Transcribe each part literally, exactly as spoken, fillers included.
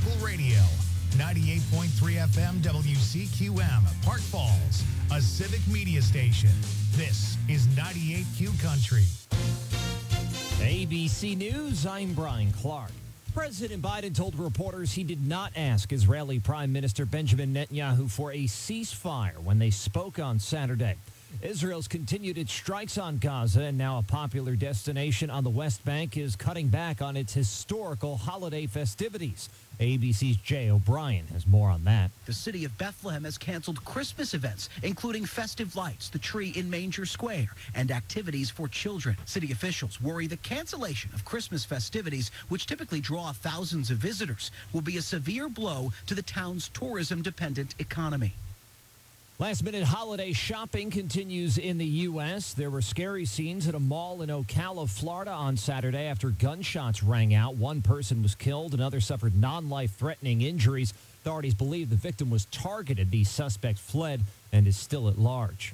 local radio. ninety-eight point three F M W C Q M, Park Falls, a civic media station. This is ninety-eight Q Country. A B C News, I'm Brian Clark. President Biden told reporters he did not ask Israeli Prime Minister Benjamin Netanyahu for a ceasefire when they spoke on Saturday. Israel's continued its strikes on Gaza, and now a popular destination on the West Bank is cutting back on its historical holiday festivities. A B C's Jay O'Brien has more on that. The city of Bethlehem has canceled Christmas events, including festive lights, the tree in Manger Square, and activities for children. City officials worry the cancellation of Christmas festivities, which typically draw thousands of visitors, will be a severe blow to the town's tourism-dependent economy. Last-minute holiday shopping continues in the U S There were scary scenes at a mall in Ocala, Florida on Saturday after gunshots rang out. One person was killed. Another suffered non-life-threatening injuries. Authorities believe the victim was targeted. The suspect fled and is still at large.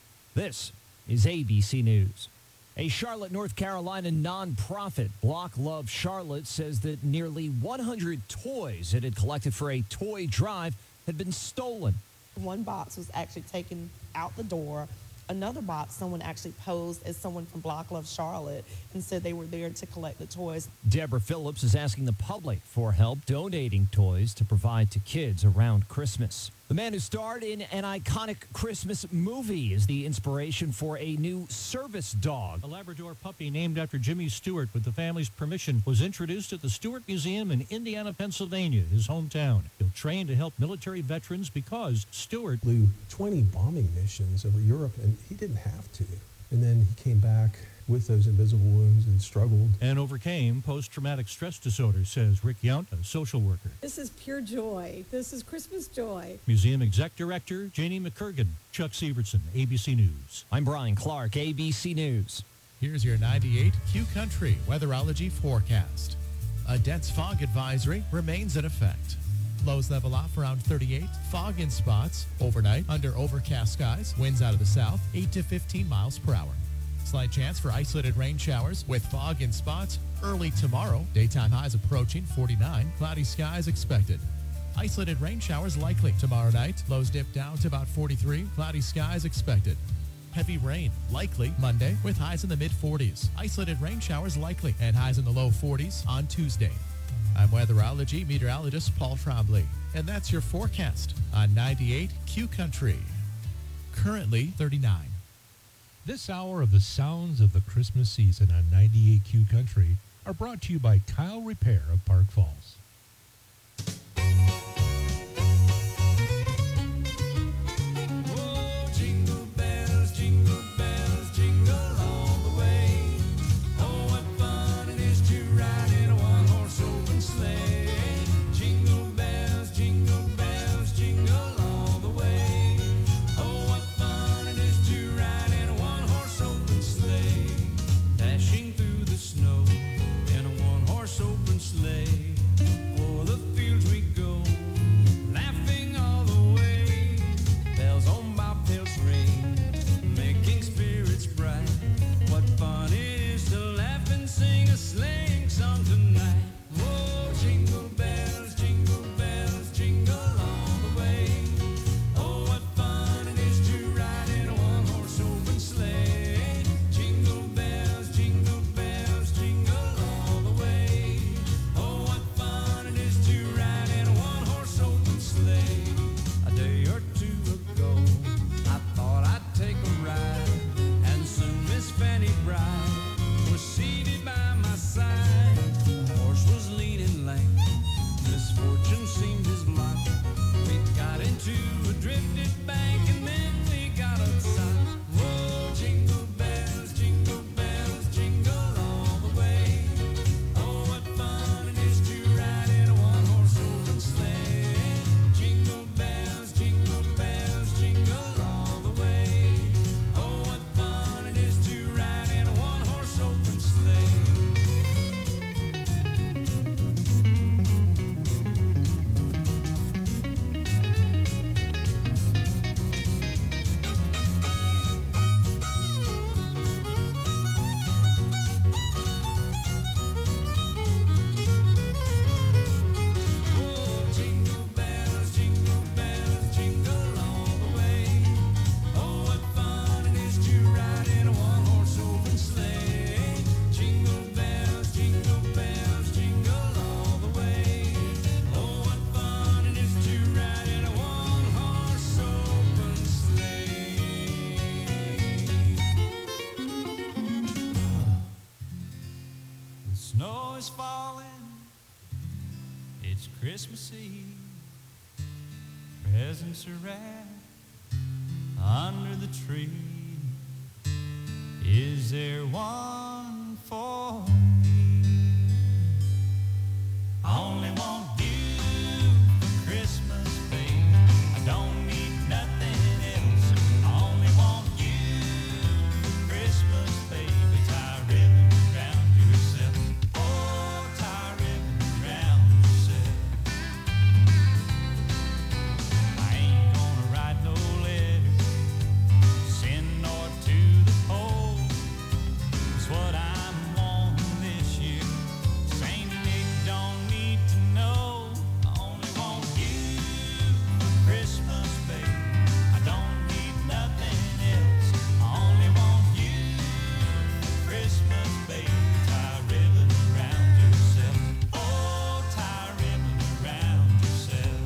This is A B C News. A Charlotte, North Carolina nonprofit, Block Love Charlotte, says that nearly one hundred toys it had collected for a toy drive had been stolen. One box was actually taken out the door. Another box, someone actually posed as someone from Block Love Charlotte and said they were there to collect the toys. Deborah Phillips is asking the public for help donating toys to provide to kids around Christmas. The man who starred in an iconic Christmas movie is the inspiration for a new service dog. A Labrador puppy named after Jimmy Stewart, with the family's permission, was introduced at the Stewart Museum in Indiana, Pennsylvania, his hometown. He'll train to help military veterans because Stewart flew twenty bombing missions over Europe, and he didn't have to. And then he came back with those invisible wounds and struggled. And overcame post-traumatic stress disorder, says Rick Yount, a social worker. This is pure joy. This is Christmas joy. Museum Exec Director Janie McCurgan. Chuck Severson, A B C News. I'm Brian Clark, A B C News. Here's your ninety-eight Q Country weatherology forecast. A dense fog advisory remains in effect. Lows level off around thirty-eight. Fog in spots. Overnight, under overcast skies. Winds out of the south, eight to fifteen miles per hour. Slight chance for isolated rain showers with fog in spots early tomorrow. Daytime highs approaching forty-nine. Cloudy skies expected. Isolated rain showers likely tomorrow night. Lows dip down to about forty-three. Cloudy skies expected. Heavy rain likely Monday with highs in the mid forties. Isolated rain showers likely and highs in the low forties on Tuesday. I'm weatherology meteorologist Paul Trombley, and that's your forecast on ninety-eight Q Country. Currently thirty-nine. This hour of the sounds of the Christmas season on ninety-eight Q Country are brought to you by Kyle Repair of Park Falls. Oh, jingle bells, jingle bells, jingle all the way. Oh, what fun it is to ride in a one-horse open sleigh. Jingle bells, jingle bells, jingle all the way. Oh, what fun it is to ride in a one-horse open sleigh. Dashing through the snow in a one-horse open sleigh. Snow is falling, it's Christmas Eve. Presents are wrapped under the tree. Is there one for me? I only want you for Christmas, babe. I don't need nothing else. I only want you for Christmas, baby. Tie a ribbon around yourself. Oh, tie a ribbon around yourself. I ain't gonna write no letter, send nor to the pole. It's what I'm wanting this year. Saint Nick don't need to know. I only want you for Christmas, babe. I don't need nothing else. I only want you for Christmas, babe. Tie a ribbon around yourself. Oh, tie a ribbon around yourself.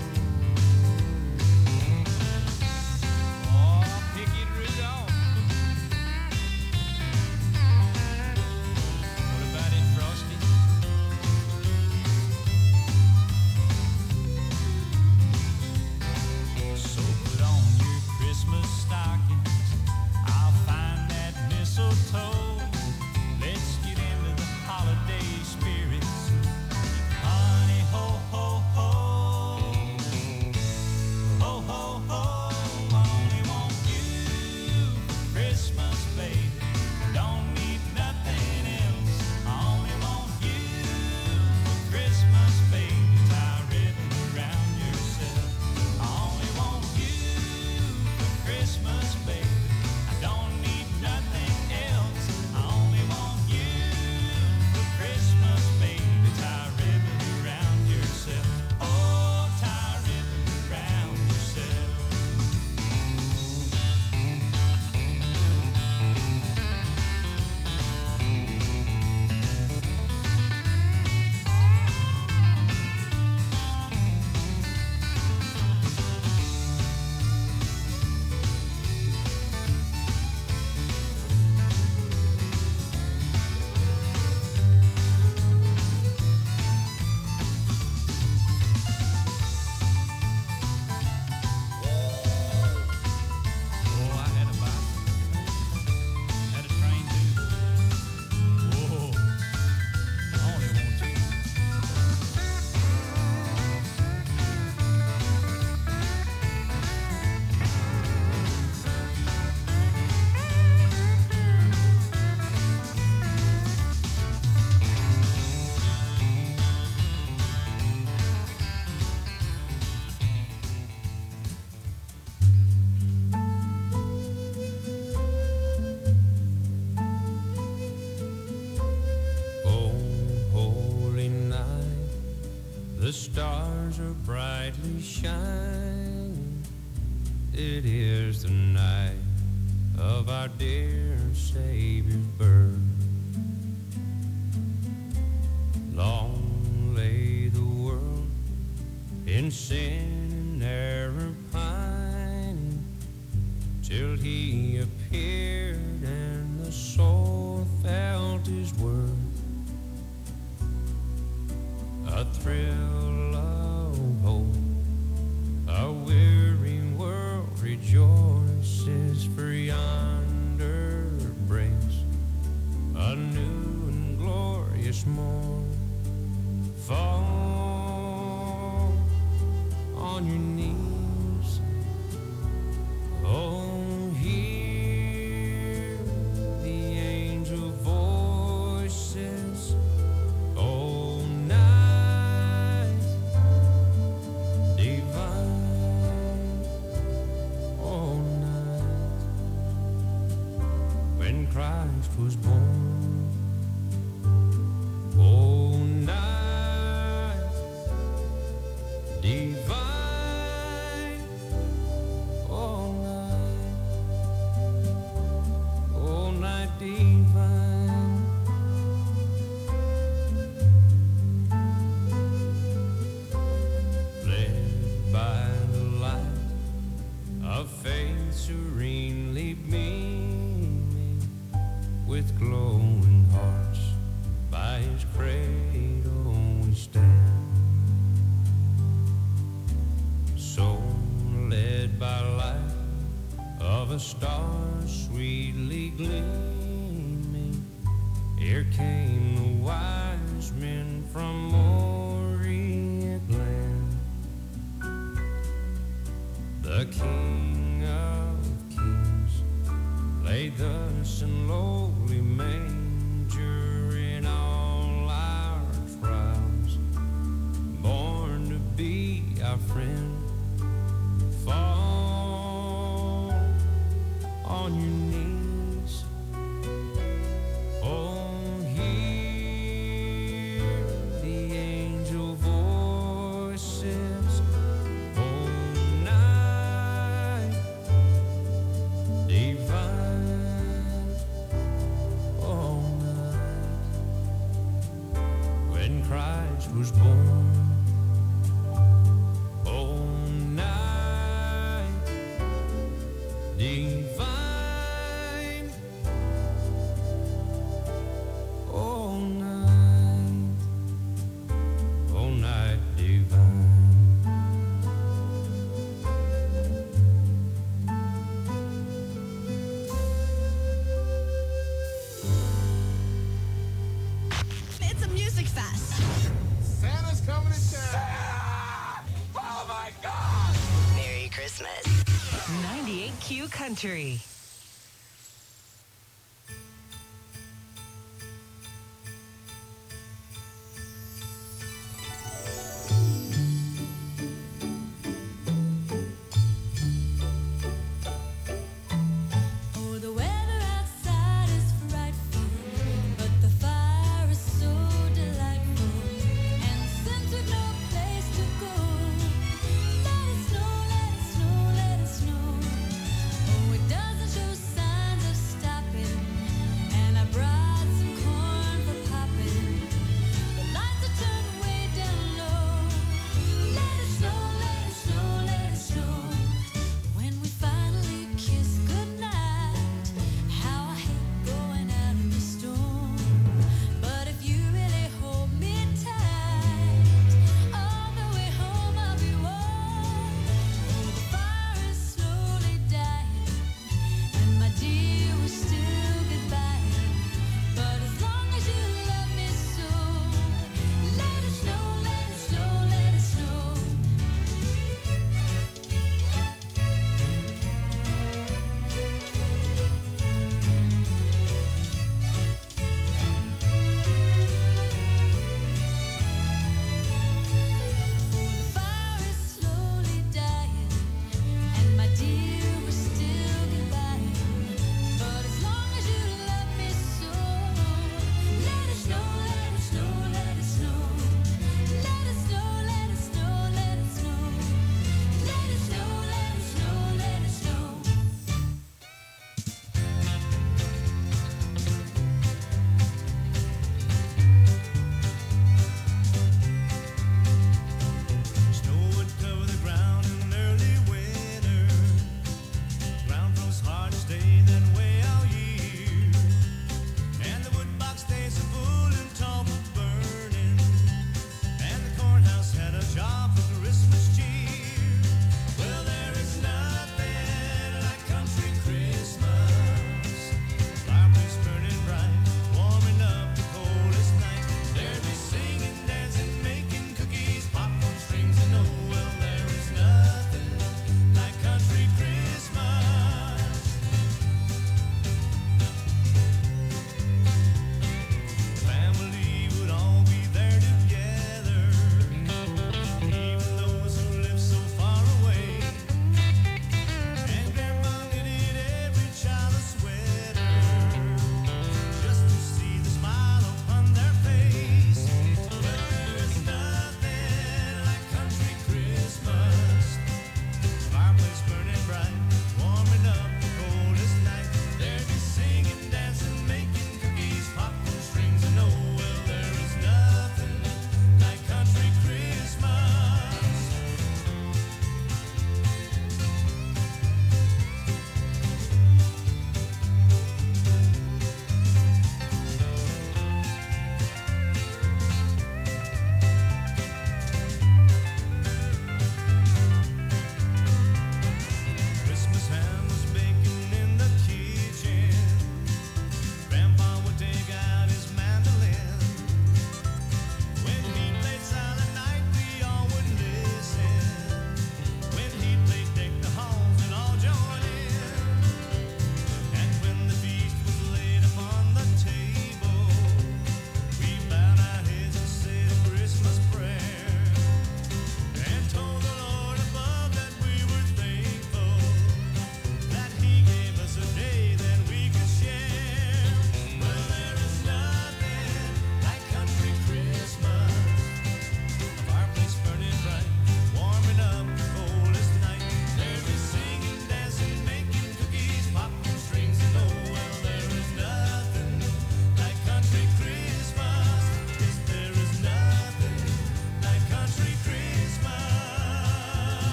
Oh, pick it, Rudolph. What about it, Frosty? So put on your Christmas stockings. I'll find that mistletoe. Let's get into the holiday spirits. Honey, ho, ho, ho. Ho, ho, ho. I only want you for Christmas, baby. Don't need nothing else. I only want you for Christmas, baby. Tie a ribbon around yourself. I only want you for Christmas, baby. I don't need nothing else. I only want you for Christmas, baby. Tie a ribbon around yourself. Oh, tie a ribbon around yourself. Oh, I had a bicycle. Had a train too. Whoa. I only want you. Oh, holy night, the stars are brightly shining. It is the night of our dear Savior's birth. Long lay the world in sin and error pining, till he appeared and the soul felt his worth. A thrill of hope, a weary world rejoices, for yonder breaks a new and glorious morn. Fall on your knees, oh, hear the angel voices. Oh, night divine, oh, night when Christ was born. Oh, night divine, oh, night, oh, night divine. Led by the light of faith serenely beaming, with glowing hearts by his cradle we stand. So led by light of a star sweetly gleaming, here came the wise men from Orient land. The King of Kings laid thus in lowly manger in all our trials, born to be our friend. Fall on your knees, oh, hear the angel voices, oh, night divine, oh, night when Christ was born, oh, night divine, oh, night, oh, night divine. It's a music fest. Santa's coming to town. Oh my God! Merry Christmas. ninety-eight Q Country. Oh, the weather outside is frightful, but the fire is so delightful, and since we've no place to go, let it snow, let it snow, let it snow. Oh, it doesn't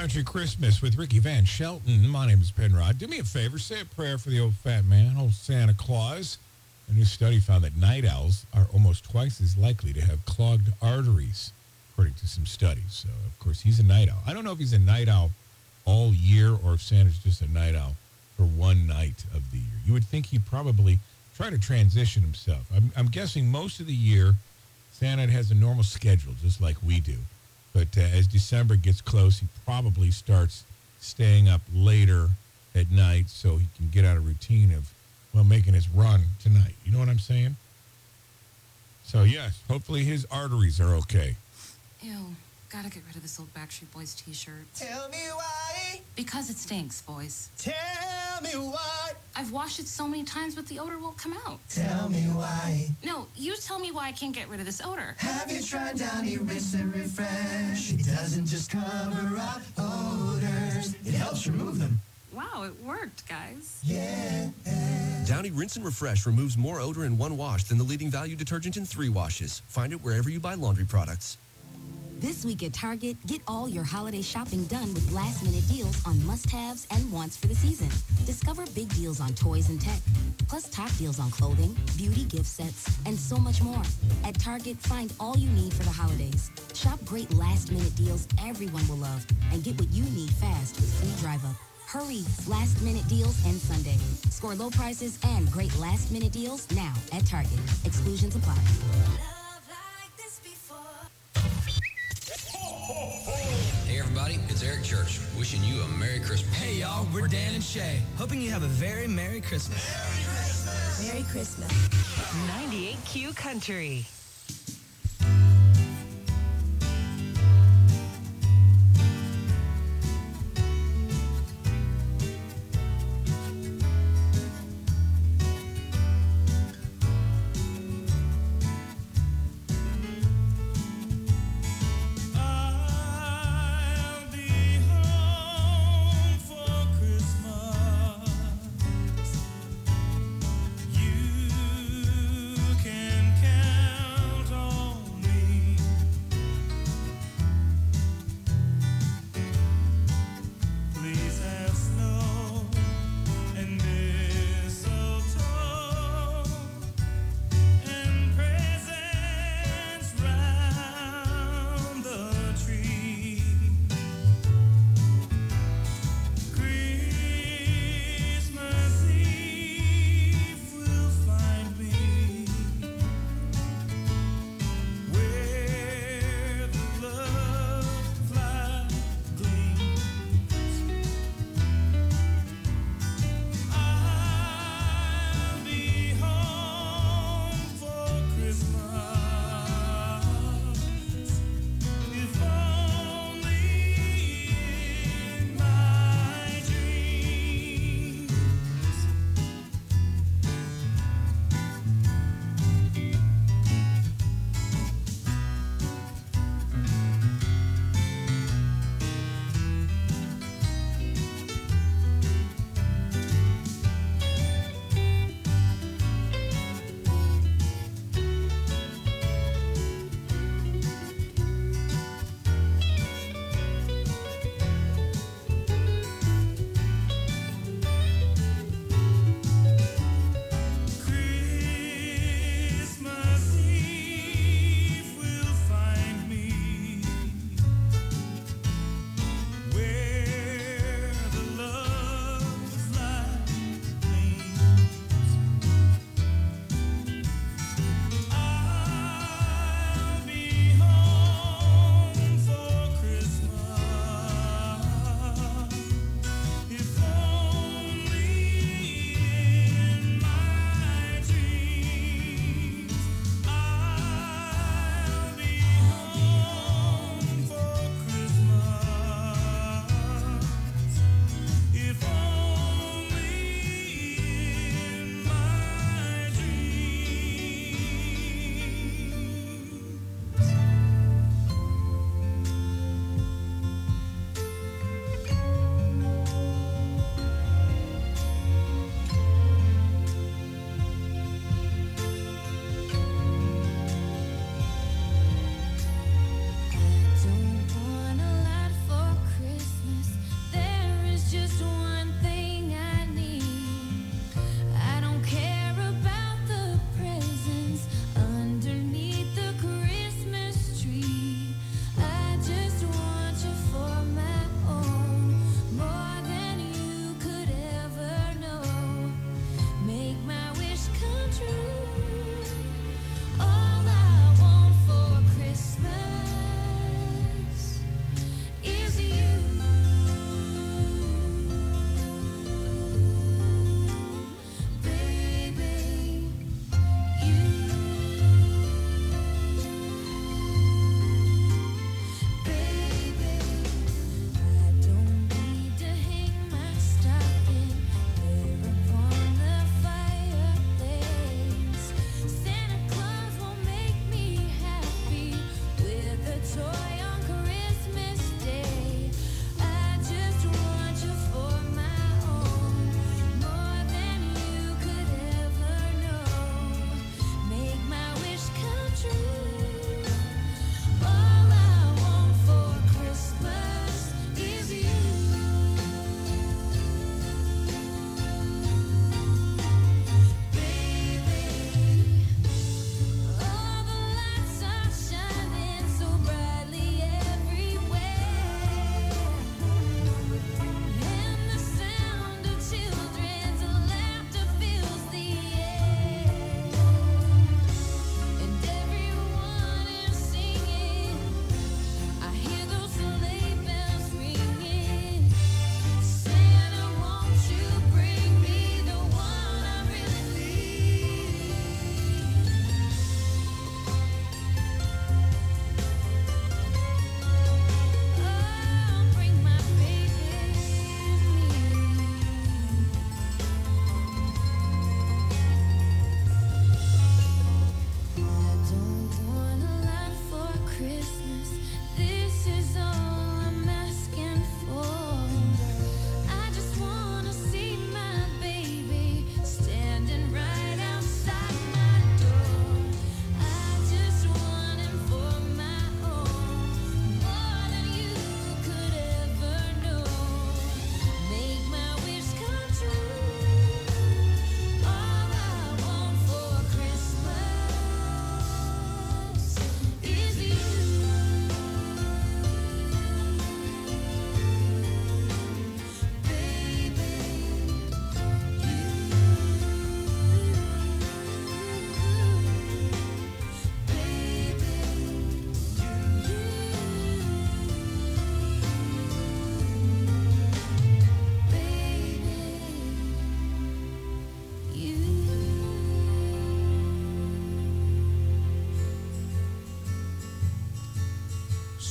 Country Christmas with Ricky Van Shelton. My name is Penrod. Do me a favor, say a prayer for the old fat man, old Santa Claus. A new study found that night owls are almost twice as likely to have clogged arteries, according to some studies. So, of course, he's a night owl. I don't know if he's a night owl all year or if Santa's just a night owl for one night of the year. You would think he'd probably try to transition himself. I'm, I'm guessing most of the year, Santa has a normal schedule, just like we do. But uh, as December gets close, he probably starts staying up later at night so he can get out of routine of, well, making his run tonight. You know what I'm saying? So, yes, hopefully his arteries are okay. Ew, gotta get rid of this old Backstreet Boys t-shirt. Tell me why. Because it stinks, boys. Tell me why. I've washed it so many times, but the odor won't come out. Tell me why. No, you tell me why I can't get rid of this odor. Have you tried Downy Rinse and Refresh? It doesn't just cover up odors, it helps remove them. Wow, it worked, guys. Yeah. Downy Rinse and Refresh removes more odor in one wash than the leading value detergent in three washes. Find it wherever you buy laundry products. This week at Target, get all your holiday shopping done with last-minute deals on must-haves and wants for the season. Discover big deals on toys and tech, plus top deals on clothing, beauty gift sets, and so much more. At Target, find all you need for the holidays. Shop great last-minute deals everyone will love, and get what you need fast with free drive-up. Hurry, last-minute deals end Sunday. Score low prices and great last-minute deals now at Target. Exclusions apply. Hey everybody, it's Eric Church, wishing you a Merry Christmas. Hey y'all, we're Dan and Shay, hoping you have a very Merry Christmas. Merry Christmas. Merry Christmas. ninety-eight Q Country. You can count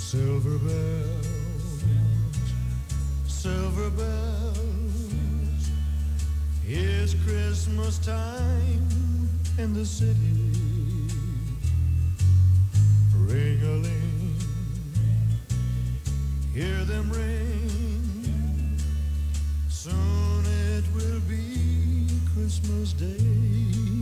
Silver bells, silver bells, it's Christmas time in the city. Ring-a-ling, hear them ring, soon it will be Christmas Day.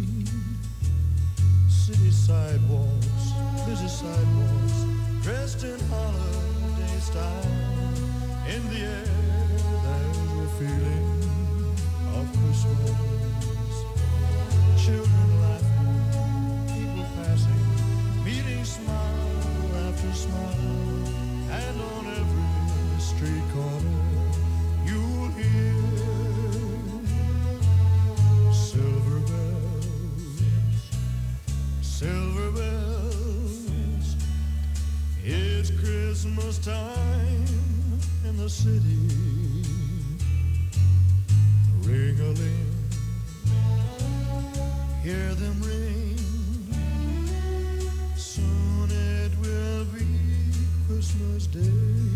City sidewalks, busy sidewalks, dressed in holiday style. In the air, there's a feeling of Christmas. Children laughing, people passing, meeting smile after smile. And on every street corner, you'll hear silver bells, silver bells. It's Christmas time in the city. Ring-a-ling, hear them ring, soon it will be Christmas Day.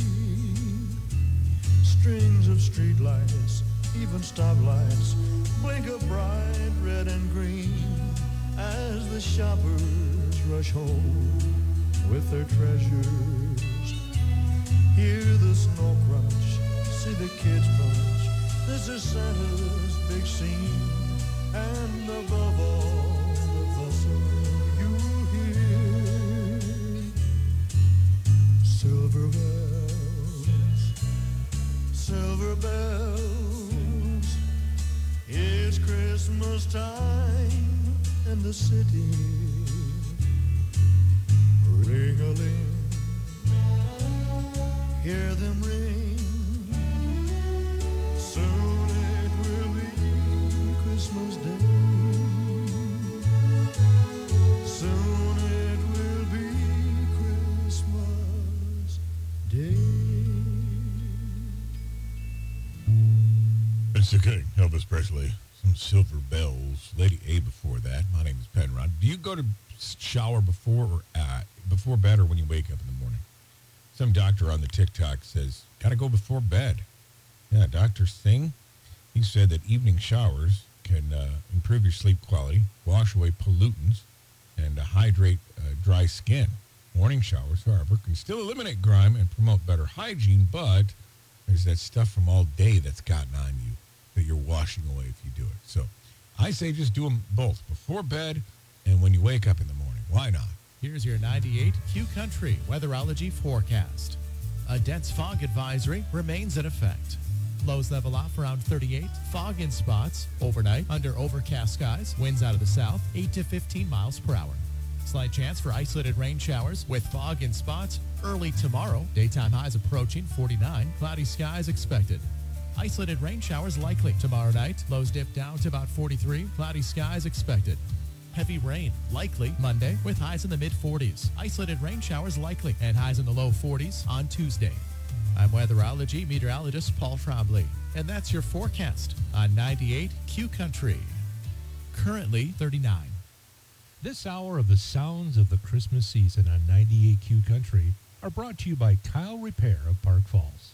Strings of streetlights, even stoplights, blink a bright red and green as the shoppers rush home with their treasures. Hear the snow crunch, see the kids punch. This is Santa's big scene, and above all the bustle, you hear silver bells, silver bells. It's Christmas time in the city. Ring-a-ling, hear them ring, soon it will be Christmas Day. Soon it will be Christmas Day. It's okay, Elvis Presley. Some silver bells. Lady A before that. My name is Penrod. Do you go to shower before or uh, before bed or when you wake up in the morning? Some doctor on the TikTok says, gotta go before bed. Yeah, Doctor Singh, he said that evening showers can uh, improve your sleep quality, wash away pollutants, and uh, hydrate uh, dry skin. Morning showers, however, can still eliminate grime and promote better hygiene, but there's that stuff from all day that's gotten on you that you're washing away if you do it. So I say just do them both, before bed and when you wake up in the morning. Why not? Here's your ninety-eight Q Country weatherology forecast. A dense fog advisory remains in effect. Lows level off around thirty-eight. Fog in spots. Overnight, under overcast skies. Winds out of the south, eight to fifteen miles per hour. Slight chance for isolated rain showers with fog in spots early tomorrow. Daytime highs approaching forty-nine. Cloudy skies expected. Isolated rain showers likely tomorrow night. Lows dip down to about forty-three. Cloudy skies expected. Heavy rain likely Monday with highs in the mid forties. Isolated rain showers likely and highs in the low forties on Tuesday. I'm weatherology meteorologist Paul Trombley, and that's your forecast on ninety-eight Q Country. Currently thirty-nine. This hour of the sounds of the Christmas season on ninety-eight Q Country are brought to you by Kyle Repair of Park Falls.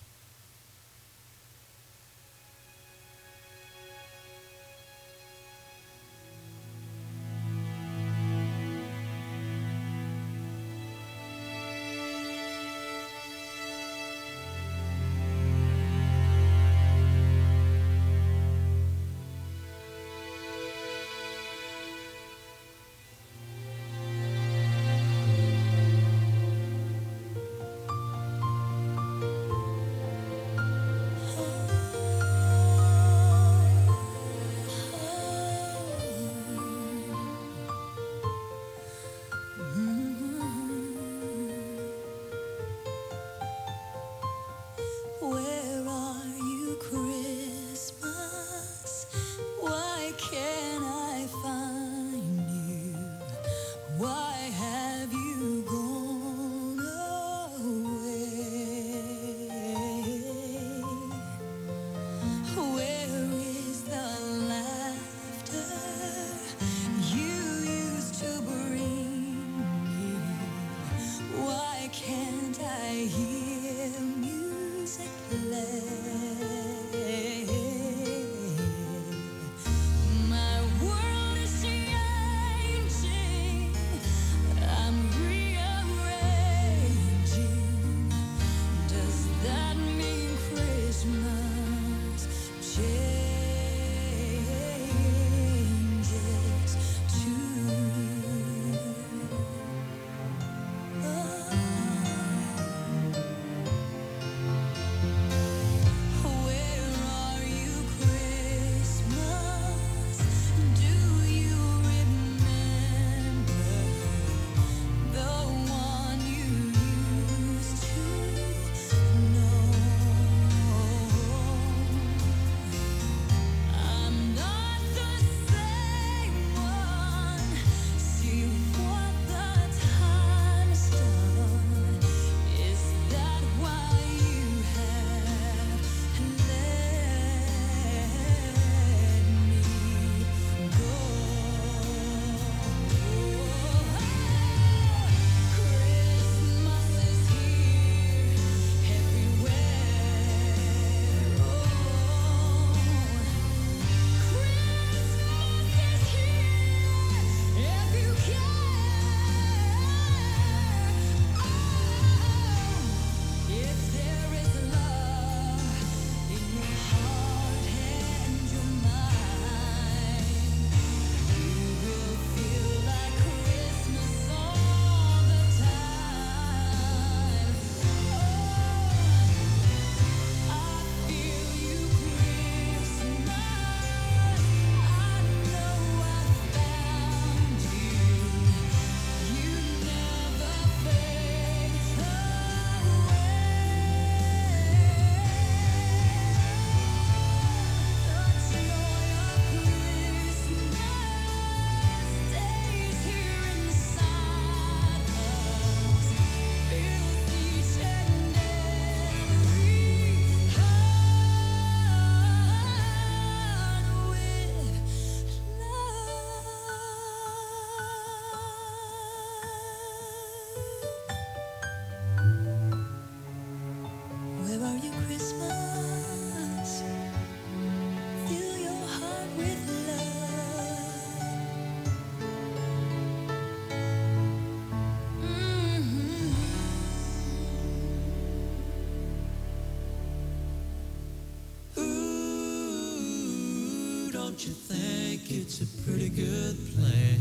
don't you think it's a pretty good plan?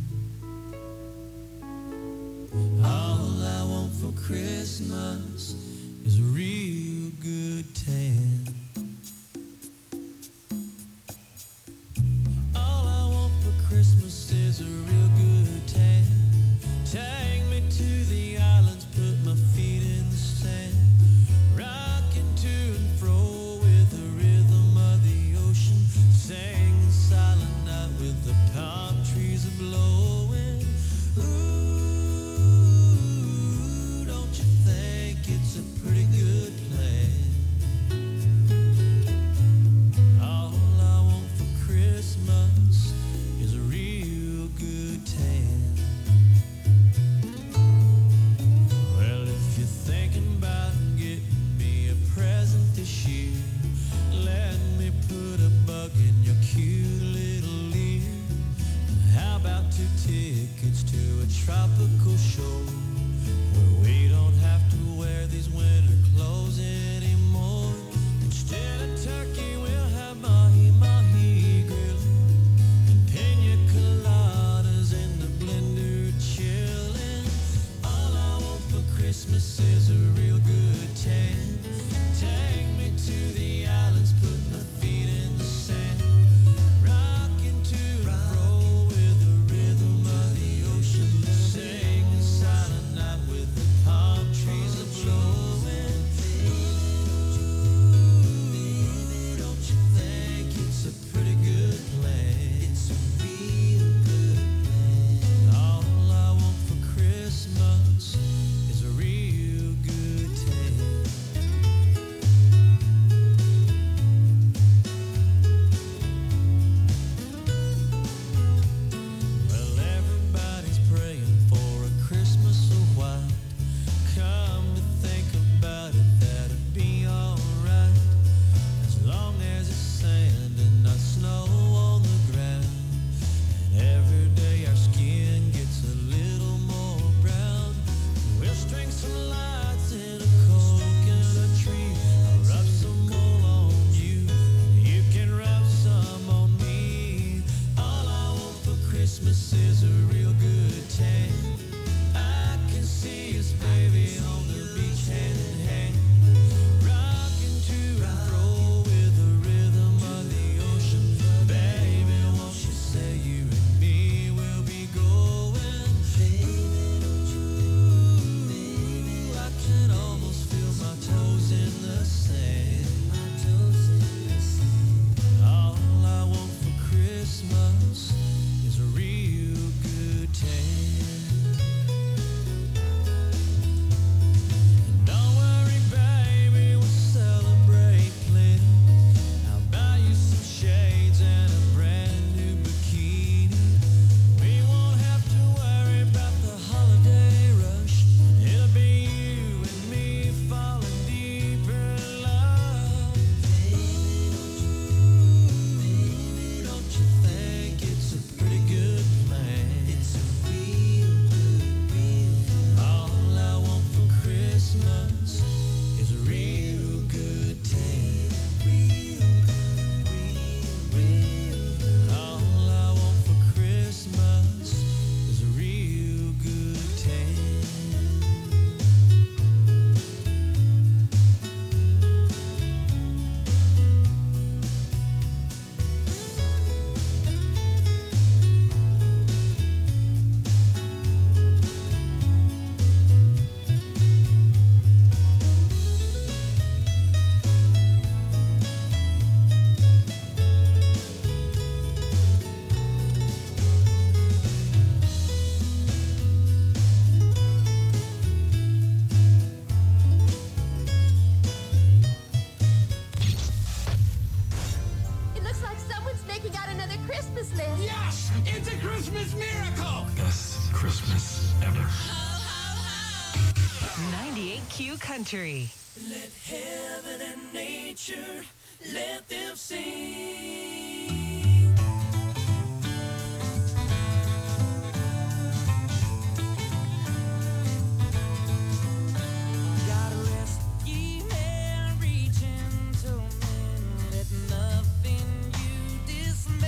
All I want for Christmas is a real good tan. All I want for Christmas is a real good tan. Take me to the islands, put my feet in the sand, rocking to and fro with the rhythm of the ocean, sing silent night with the palm trees a blowing. Ooh, don't you think it's a pretty good plan? All I want for Christmas is a real good tan. Well, if you're thinking about getting me a present this year, let me put a bug in your cute little ear. How about two tickets to a tropical show where we don't have to wear these winter clothes anymore? Instead of turkey, we'll have mahi-mahi grilling and pina coladas in the blender chilling. All I want for Christmas is a real good tan. Take me to the islands, put my feet in the sand, rocking to and fro with the rhythm of the ocean, sing a silent night with the palm trees a blowing. Ooh, don't you think it's a pretty good plan? It's a real good plan. All I want for Christmas is a real good tan. Well, everybody's praying for a Christmas so white. Come to think about it, that'd be alright, as long as it's sand and not snow on the ground. And every day our skin gets a little more brown. We'll string some lights in a coconut tree. I'll rub some wool on you, you can rub some on me. All I want for Christmas is a real good tan. I can see us, baby, on the beach hand in hand, rocking to and fro with the rhythm of the ocean. Baby, won't you say you and me will be going? Ooh, I can almost feel my toes in the sand. All I want for Christmas is a real good tan. Don't worry, baby, we'll celebrate plenty. I'll buy you some shades and a brand new bikini. We won't have to worry about the holiday rush. It'll be you and me falling deeper in love. Baby, don't you think it's a pretty good plan? It's a real good, real. All I want for Christmas is a real good tan. Real good, real, real. All I want for Christmas is a real good tan. It looks like someone's making out another Christmas list. Yes, it's a Christmas miracle. Best Christmas ever. ninety-eight Q Country. Let heaven and nature, let them sing. God rest ye men reaching to men, let nothing you dismay.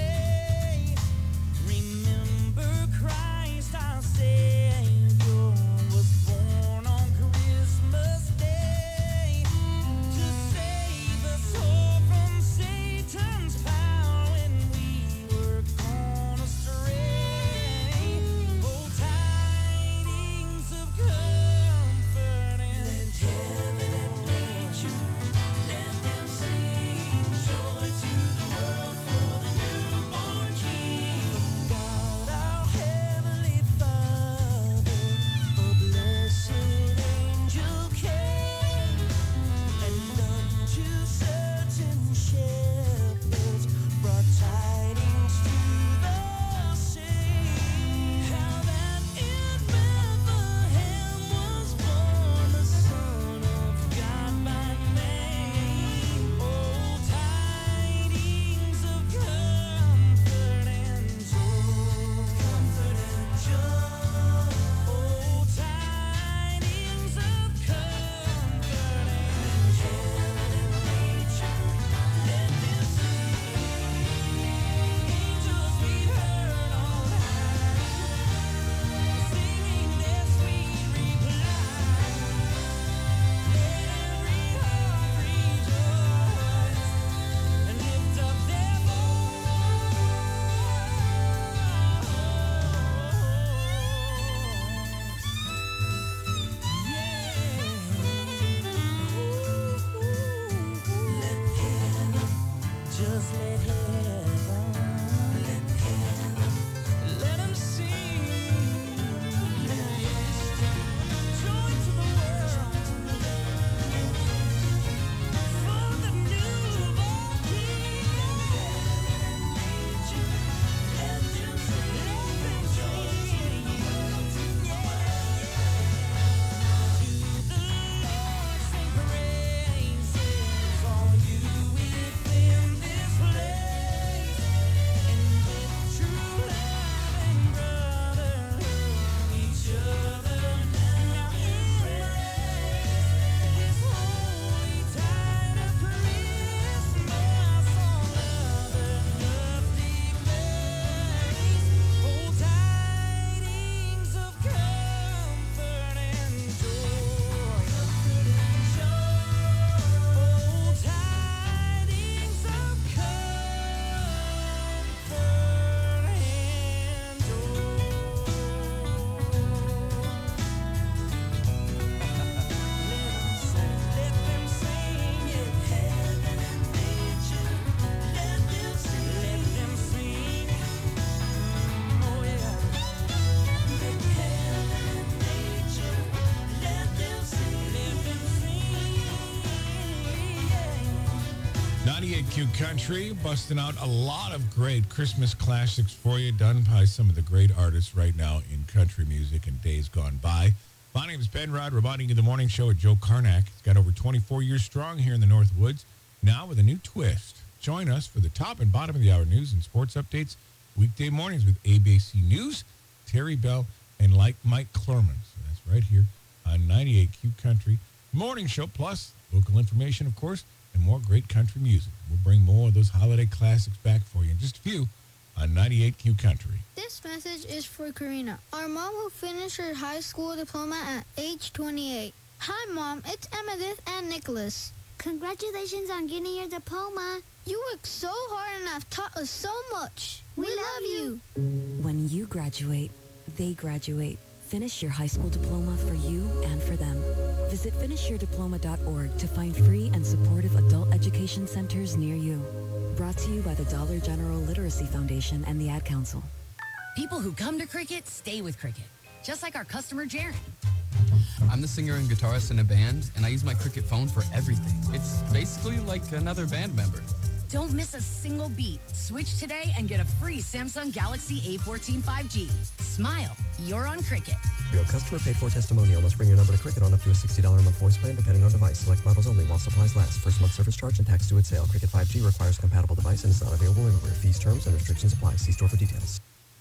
ninety-eight Q Country, busting out a lot of great Christmas classics for you, done by some of the great artists right now in country music and days gone by. My name is Ben Rod, reminding you the morning show with Joe Karnak. He's got over twenty-four years strong here in the North Woods, now with a new twist. Join us for the top and bottom of the hour news and sports updates, weekday mornings with A B C News, Terry Bell, and like Mike Clerman. So that's right here on ninety-eight Q Country Morning Show, plus local information, of course, and more great country music. We'll bring more of those holiday classics back for you in just a few on ninety-eight Q Country. This message is for Karina, our mom who finished her high school diploma at age twenty-eight. Hi, Mom. It's Emmettith and Nicholas. Congratulations on getting your diploma. You worked so hard and have taught us so much. We, we love you. When you graduate, they graduate. Finish your high school diploma for you and for them. Visit finish your diploma dot org to find free and supportive adult education centers near you. Brought to you by the Dollar General Literacy Foundation and the Ad Council. People who come to Cricket stay with Cricket, just like our customer Jaron. I'm the singer and guitarist in a band, and I use my Cricket phone for everything. It's basically like another band member. Don't miss a single beat. Switch today and get a free Samsung Galaxy A fourteen five G. Smile, you're on Cricket. Real customer paid for testimonial must bring your number to Cricket on up to a sixty dollars a month voice plan depending on device. Select models only while supplies last. First month service charge and tax due at sale. Cricket five G requires a compatible device and is not available everywhere. Fees, terms, and restrictions apply. See store for details.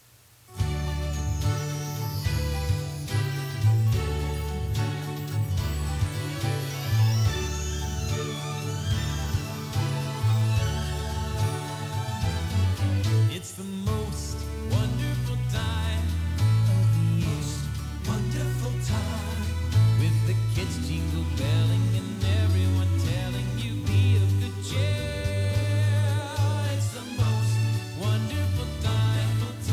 It's the most wonderful time of the year. Wonderful time with the kids jingle belling and everyone telling you be of good cheer. It's the most wonderful time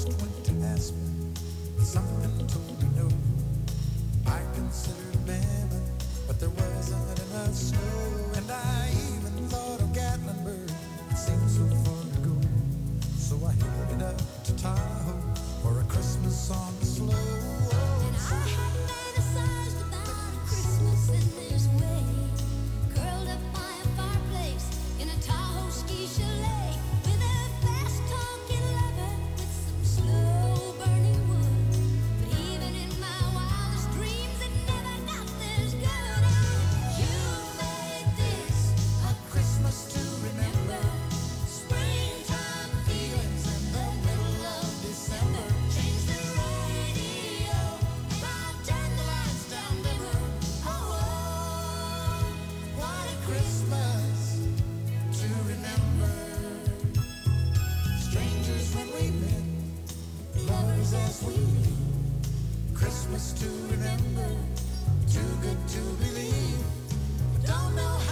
almost went to Aspen, but something told me no. I considered Mammon, but there wasn't enough snow. And I even thought of Gatlinburg, it seemed so far to go. So I headed up to Tahoe for a Christmas on the slow. And I had fantasized about a Christmas in this way, curled up by a fireplace in a Tahoe ski chalet, with a fast-talking lover with some slow-burning wood. But even in my wildest dreams, it never got this good. You made this a Christmas to remember. Springtime feelings in the middle of December. Change the radio, I'll turn the lights down dimmer. Oh, oh, what a Christmas to remember. Strangers when we met, lovers as we leave. Christmas to remember, too good to believe. I don't know how